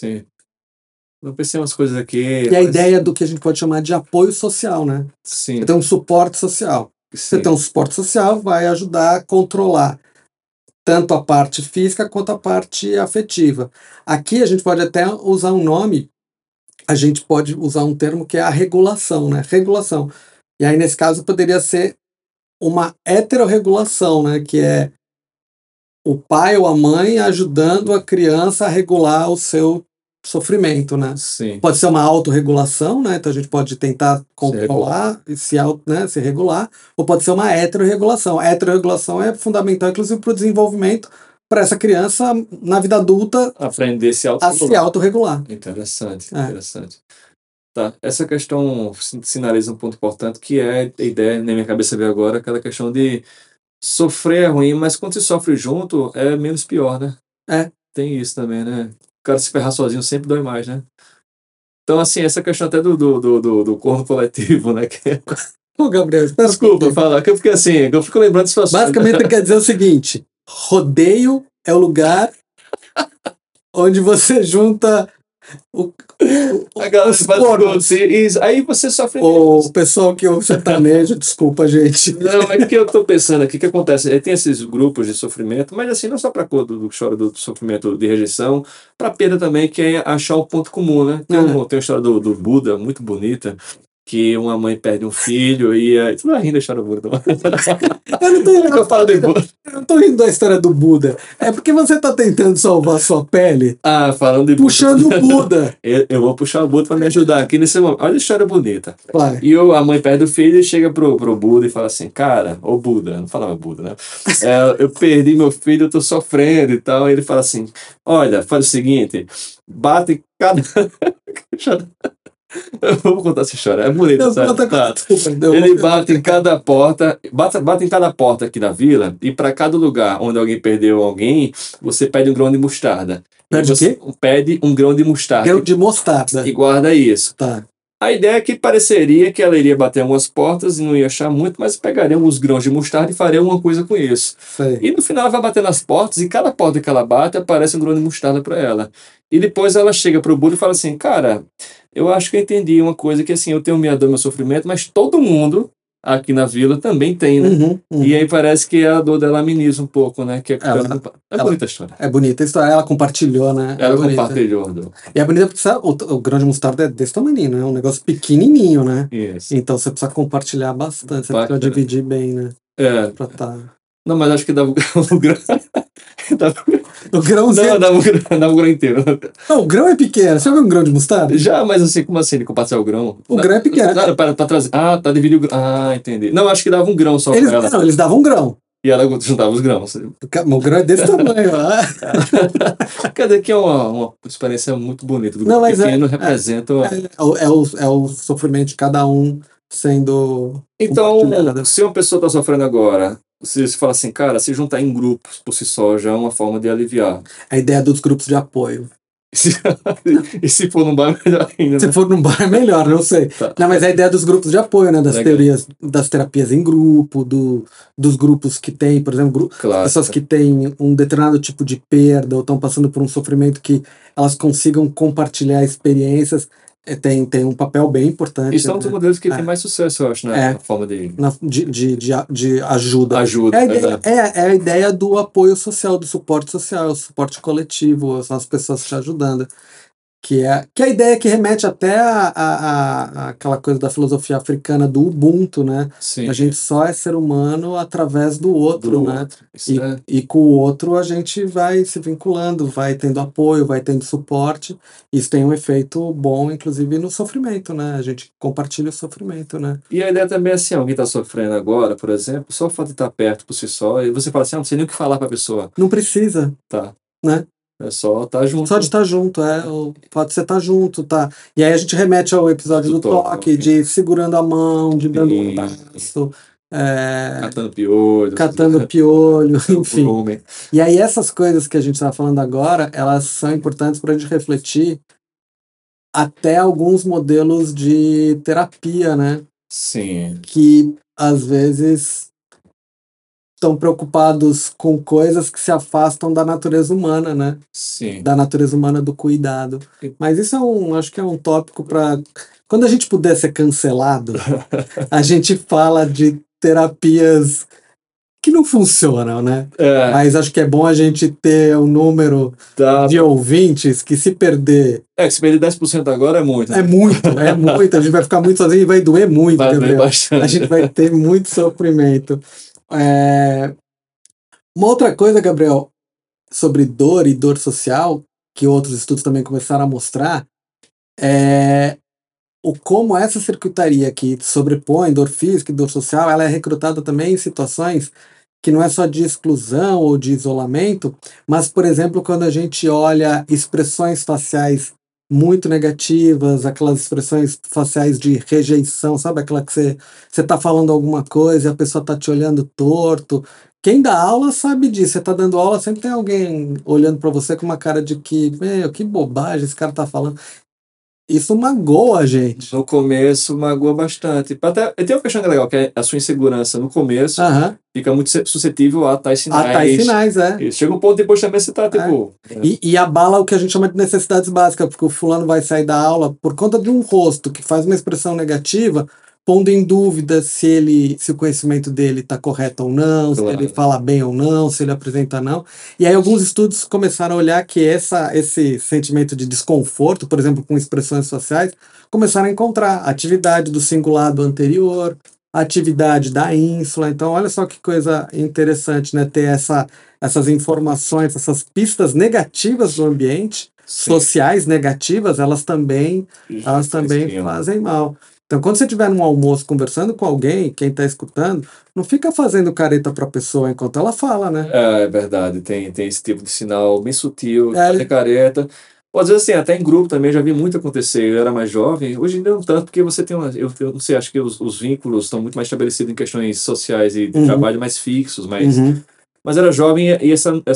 Eu pensei umas coisas aqui. E a ideia do que a gente pode chamar de apoio social, né? Sim. Você tem um suporte social. Você tem um suporte social, vai ajudar a controlar tanto a parte física quanto a parte afetiva. Aqui a gente pode até usar um nome, a gente pode usar um termo que é a regulação, né? Regulação. E aí, nesse caso, poderia ser uma heterorregulação, né? Que é o pai ou a mãe ajudando a criança a regular o seu sofrimento, né? Sim. Pode ser uma autorregulação, né? Então a gente pode tentar controlar e se regular, ou pode ser uma heterorregulação. A heterorregulação é fundamental, inclusive, para o desenvolvimento para essa criança, na vida adulta, Aprender a se a se autorregular. Interessante, É. interessante. Tá. Essa questão sinaliza um ponto importante, que é a ideia, na minha cabeça veio agora, aquela questão de sofrer é ruim, mas quando se sofre junto, é menos pior, né? É. Tem isso também, né? O cara se ferrar sozinho sempre dói mais, né? Então, assim, essa questão até do corno coletivo, né? Ô, Gabriel, espera Desculpa falar, que eu fiquei assim, eu fico lembrando de situações. Basicamente quer dizer o seguinte: rodeio é o lugar onde você junta A galera os faz cornos. isso, aí você sofre O pessoal que ouve sertanejo, desculpa, gente. Não, é que eu tô pensando aqui, o que acontece? Tem esses grupos de sofrimento, mas assim, não só para do choro do sofrimento de rejeição, para perda também, que é achar um ponto comum, né? Tem uma história do Buda, muito bonita, que uma mãe perde um filho e aí... Tu não é rindo da história do Buda, não. Eu não tô rindo da história do Buda. É porque você tá tentando salvar sua pele Falando de puxando o Buda. Eu vou puxar o Buda para me ajudar aqui nesse momento. Olha a história bonita. Vai. E a mãe perde o filho e chega pro Buda e fala assim, cara, ô Buda, não falava Buda, né? Eu perdi meu filho, eu tô sofrendo e tal. E ele fala assim, olha, faz o seguinte, bate em cada... Eu vou contar essa história, é bonita, sabe? Ele bate em cada porta, bate em cada porta aqui na vila, e para cada lugar onde alguém perdeu alguém, você pede um grão de mostarda. Pede o quê? Pede um grão de mostarda. Grão de mostarda. E guarda isso. Tá. A ideia é que pareceria que ela iria bater algumas portas e não ia achar muito, mas pegaria alguns grãos de mostarda e faria alguma coisa com isso. Sei. E no final ela vai bater nas portas e cada porta que ela bate aparece um grão de mostarda para ela. E depois ela chega pro Buda e fala assim, cara, eu acho que eu entendi uma coisa, que assim, eu tenho minha dor, meu sofrimento, mas todo mundo aqui na vila também tem, né? E aí parece que a dor dela ameniza um pouco, né? Que é bonita a história. É bonita a história. Ela compartilhou, né? Ela compartilhou a dor. E é bonita porque sabe, o grão de mostarda é desse tamanho, né? É um negócio pequenininho, né? Isso. Então você precisa compartilhar bastante, você precisa dividir bem, né? Pra tá... Não, mas acho que dava o grão... O grãozinho... Não, dava o grão inteiro. Não, o grão é pequeno. Você já viu um grão de mostarda? Já, mas assim, como assim? Ele compartilhar o grão? O grão é pequeno. Para trazer... tá dividindo o grão. Entendi. Não, acho que dava um grão só pra ela. Não, eles davam um grão. E ela juntava os grãos. O grão é desse tamanho. Quer dizer que é uma experiência muito bonita. Não, mas pequeno representa... É o sofrimento de cada um sendo... Então, se uma pessoa está sofrendo agora, se fala assim, cara, se juntar em grupos por si só já é uma forma de aliviar. A ideia dos grupos de apoio. E se for num bar, melhor ainda. Se for num bar, é melhor, não sei. Tá. Não, mas a ideia dos grupos de apoio, né? Das teorias, das terapias em grupo, dos grupos que tem, por exemplo, pessoas que têm um determinado tipo de perda ou estão passando por um sofrimento, que elas consigam compartilhar experiências. Tem um papel bem importante. Isso é um dos modelos que tem mais sucesso, eu acho, né? A forma de ajuda. É a ideia do apoio social, do suporte social, o suporte coletivo, são as pessoas te ajudando. Que é a ideia que remete até aquela coisa da filosofia africana do Ubuntu, né? Sim. A gente só é ser humano através do outro, né? Outro. E com o outro a gente vai se vinculando, vai tendo apoio, vai tendo suporte. Isso tem um efeito bom, inclusive, no sofrimento, né? A gente compartilha o sofrimento, né? E a ideia também é assim, alguém está sofrendo agora, por exemplo, só o fato de estar perto por si só, e você fala assim, não sei nem o que falar para a pessoa. Não precisa. Tá. Né? É só estar junto. Só de estar junto, o fato de você estar junto, tá? E aí a gente remete ao episódio do toque, de segurando a mão, de dando um abraço, catando piolho, enfim. E aí essas coisas que a gente está falando agora, elas são importantes para a gente refletir até alguns modelos de terapia, né? Sim. Que às vezes estão preocupados com coisas que se afastam da natureza humana, né? Sim. Da natureza humana do cuidado. Mas isso acho que é um tópico para... Quando a gente puder ser cancelado, a gente fala de terapias que não funcionam, né? Mas acho que é bom a gente ter um número de ouvintes que se perder... se perder 10% agora é muito. É muito. A gente vai ficar muito sozinho e vai doer muito. Vai doer bastante. A gente vai ter muito sofrimento. Uma outra coisa, Gabriel, sobre dor e dor social, que outros estudos também começaram a mostrar, é como essa circuitaria que sobrepõe dor física e dor social, ela é recrutada também em situações que não é só de exclusão ou de isolamento, mas, por exemplo, quando a gente olha expressões faciais muito negativas, aquelas expressões faciais de rejeição, sabe? Aquela que você está falando alguma coisa e a pessoa está te olhando torto. Quem dá aula sabe disso. Você está dando aula, sempre tem alguém olhando para você com uma cara de que, meu, que bobagem esse cara está falando. Isso magoa a gente. No começo, magoa bastante. Até, tem uma questão que é legal, que é a sua insegurança no começo, Aham. fica muito suscetível a tais sinais. A tais sinais, é. E chega um ponto depois também você tá, tipo... E abala o que a gente chama de necessidades básicas, porque o fulano vai sair da aula por conta de um rosto que faz uma expressão negativa, pondo em dúvida se o conhecimento dele está correto ou não, Claro. se ele fala bem ou não, se ele apresenta não. E aí alguns estudos começaram a olhar que esse sentimento de desconforto, por exemplo, com expressões sociais, começaram a encontrar atividade do cingulado anterior, atividade da ínsula. Então, olha só que coisa interessante, né? Ter essas informações, essas pistas negativas do ambiente, sociais negativas, elas também fazem mal. Então, quando você estiver num almoço conversando com alguém, quem está escutando, não fica fazendo careta para a pessoa enquanto ela fala, né? É verdade, tem esse tipo de sinal bem sutil, fazer careta. Às vezes, assim, até em grupo também, já vi muito acontecer. Eu era mais jovem, hoje ainda não tanto, porque você tem eu não sei, acho que os vínculos estão muito mais estabelecidos em questões sociais e de trabalho mais fixos, mas era jovem e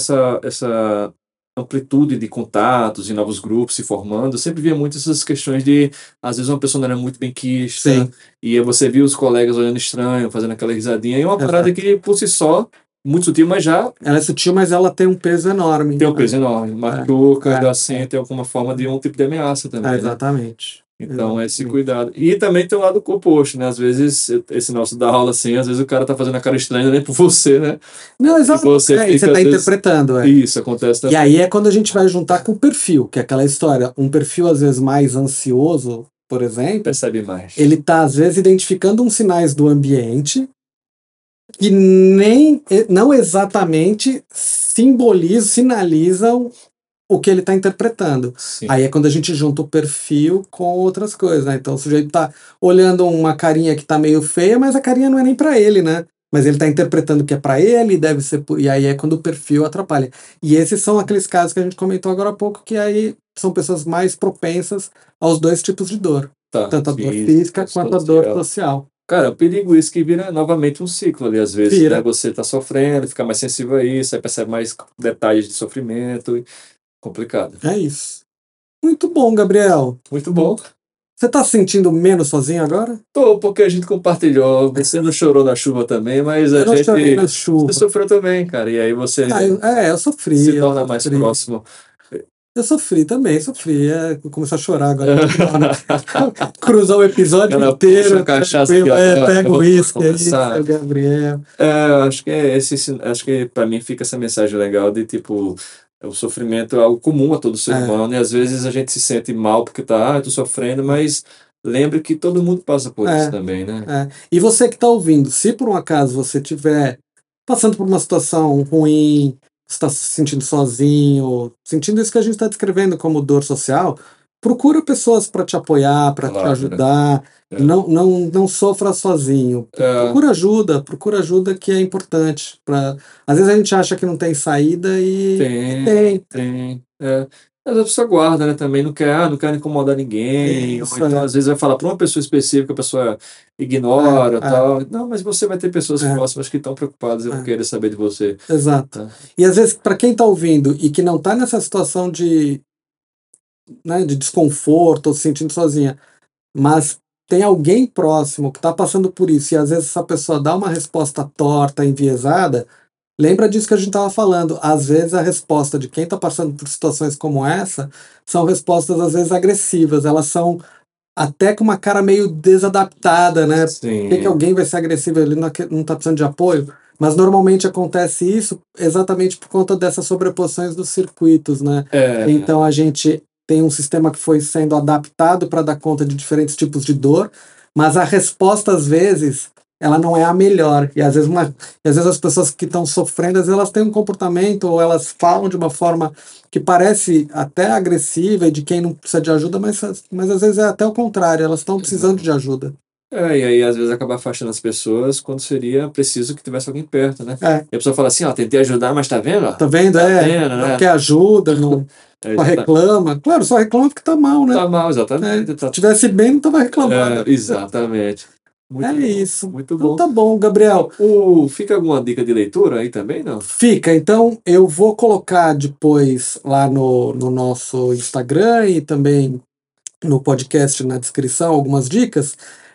essa amplitude de contatos e novos grupos se formando, eu sempre via muito essas questões de, às vezes uma pessoa não era muito bem quista, Sim. e você via os colegas olhando estranho, fazendo aquela risadinha, e uma parada que, por si só, muito sutil, mas já... Ela é sutil, mas ela tem um peso enorme. Tem um peso enorme. Machuca, dá tem alguma forma de um tipo de ameaça também. Exatamente. Então, esse cuidado. E também tem o lado oposto, né? Às vezes, esse nosso da aula, assim, às vezes o cara tá fazendo a cara estranha, nem por você, né? Não, exato. Você tá interpretando. Isso, acontece também. E aí é quando a gente vai juntar com o perfil, que é aquela história. Um perfil, às vezes, mais ansioso, por exemplo. Percebe mais. Ele tá, às vezes, identificando uns sinais do ambiente que não exatamente sinalizam o que ele está interpretando. Sim. Aí é quando a gente junta o perfil com outras coisas, né? Então o sujeito tá olhando uma carinha que tá meio feia, mas a carinha não é nem para ele, né? Mas ele tá interpretando que é para ele, deve ser e aí é quando o perfil atrapalha. E esses são aqueles casos que a gente comentou agora há pouco, que aí são pessoas mais propensas aos dois tipos de dor. Tanto a dor física quanto a dor social. Cara, o perigo isso que vira novamente um ciclo ali, às vezes, né? Você tá sofrendo, fica mais sensível a isso, aí percebe mais detalhes de sofrimento. Complicado. É isso. Muito bom, Gabriel. Muito bom. Você tá se sentindo menos sozinho agora? Tô, porque a gente compartilhou. Você não chorou na chuva também, mas a gente... chorei na chuva. Você sofreu também, cara. E aí você... eu sofri. Se torna mais próximo. Eu sofri também, sofri. Começar a chorar agora. Cruzar o episódio inteiro. Pega o risco aí, Gabriel. Acho que pra mim fica essa mensagem legal de tipo... O sofrimento é algo comum a todo ser humano, e às vezes a gente se sente mal porque eu tô sofrendo, mas lembre que todo mundo passa por isso também, né? E você que está ouvindo, se por um acaso você estiver passando por uma situação ruim, está se sentindo sozinho, sentindo isso que a gente está descrevendo como dor social, procura pessoas para te apoiar, para te ajudar. Não sofra sozinho. Procura ajuda que é importante. Às vezes a gente acha que não tem saída e tem. Mas a pessoa guarda, né? Também não quer incomodar ninguém. Ou então, às vezes, vai falar para uma pessoa específica, a pessoa ignora tal. Não, mas você vai ter pessoas próximas que estão preocupadas e vão querer saber de você. Exato. E às vezes, para quem está ouvindo e que não está nessa situação de desconforto ou se sentindo sozinha, mas tem alguém próximo que está passando por isso e às vezes essa pessoa dá uma resposta torta, enviesada, lembra disso que a gente estava falando. Às vezes a resposta de quem está passando por situações como essa são respostas às vezes agressivas, elas são até com uma cara meio desadaptada, né? Sim. Por que alguém vai ser agressivo? Ele não está precisando de apoio? Mas normalmente acontece isso exatamente por conta dessas sobreposições dos circuitos, né? Então a gente tem um sistema que foi sendo adaptado para dar conta de diferentes tipos de dor, mas a resposta às vezes ela não é a melhor. E às vezes, as pessoas que estão sofrendo, às vezes elas têm um comportamento ou elas falam de uma forma que parece até agressiva e de quem não precisa de ajuda, mas às vezes é até o contrário, elas estão precisando de ajuda. E aí às vezes acaba afastando as pessoas quando seria preciso que tivesse alguém perto, né? É. E a pessoa fala assim, ó, tentei ajudar, mas tá vendo? Ó? Tá vendo? Tá É, vendo, não né? quer ajuda, não só reclama. Claro, só reclama porque tá mal, né? Tá mal, exatamente. Se tivesse bem, não tava reclamando. Exatamente. Muito bom, isso. muito Então bom. tá bom, Gabriel. Fica alguma dica de leitura aí também, não? Fica, então eu vou colocar depois lá no nosso Instagram e também no podcast na descrição algumas dicas.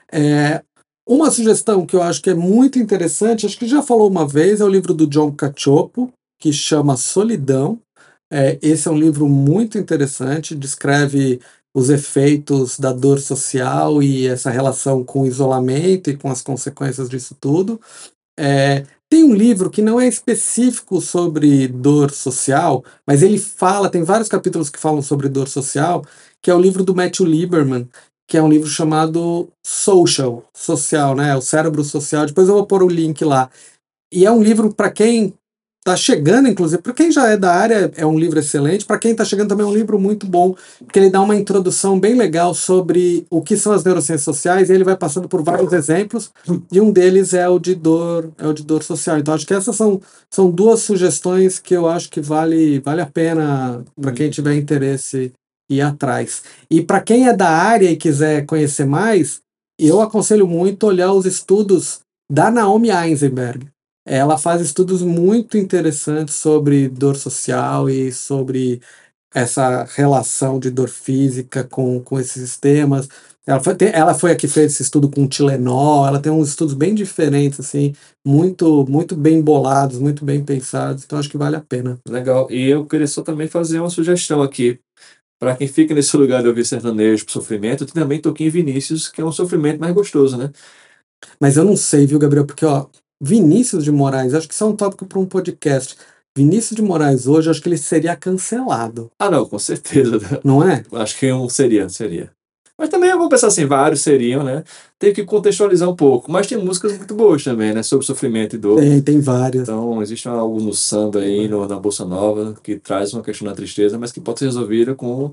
Uma sugestão que eu acho que é muito interessante, acho que já falou uma vez, é o livro do John Cacioppo, que chama Solidão. Esse é um livro muito interessante, descreve os efeitos da dor social e essa relação com o isolamento e com as consequências disso tudo. Tem um livro que não é específico sobre dor social, mas ele fala, tem vários capítulos que falam sobre dor social, que é o livro do Matthew Lieberman, que é um livro chamado Social, né? O Cérebro Social. Depois eu vou pôr o link lá. E é um livro para quem está chegando, inclusive, para quem já é da área, é um livro excelente. Para quem está chegando também é um livro muito bom, porque ele dá uma introdução bem legal sobre o que são as neurociências sociais e ele vai passando por vários exemplos, e um deles é o de dor social. Então acho que essas são duas sugestões que eu acho que vale a pena para quem tiver interesse ir atrás. E para quem é da área e quiser conhecer mais, eu aconselho muito olhar os estudos da Naomi Eisenberg. Ela faz estudos muito interessantes sobre dor social e sobre essa relação de dor física com esses sistemas. Ela foi a que fez esse estudo com o Tilenol, ela tem uns estudos bem diferentes, assim, muito, muito bem bolados, muito bem pensados, então acho que vale a pena. Legal. E eu queria só também fazer uma sugestão aqui. Para quem fica nesse lugar de ouvir sertanejo por sofrimento, tem também Toquinho Vinícius, que é um sofrimento mais gostoso, né? Mas eu não sei, viu, Gabriel, porque, ó, Vinícius de Moraes, acho que isso é um tópico para um podcast. Vinícius de Moraes hoje, acho que ele seria cancelado. Ah, não, com certeza. Não é? Acho que seria. Mas também eu vou pensar assim, vários seriam, né? Tem que contextualizar um pouco. Mas tem músicas muito boas também, né? Sobre sofrimento e dor. Tem várias. Então, existe algo no samba aí, na Bossa Nova, que traz uma questão da tristeza, mas que pode ser resolvida com...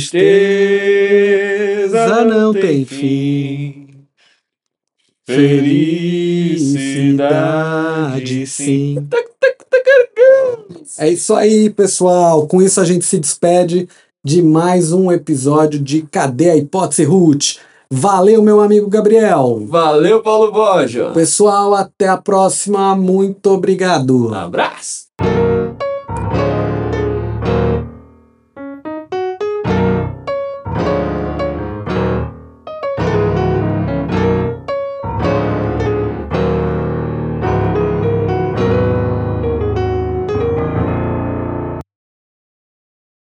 Tristeza não tem fim. Felicidade, sim. É isso aí, pessoal. Com isso a gente se despede de mais um episódio de Cadê a Hipótese Ruth? Valeu, meu amigo Gabriel. Valeu, Paulo Borja. Pessoal, até a próxima. Muito obrigado. Um abraço.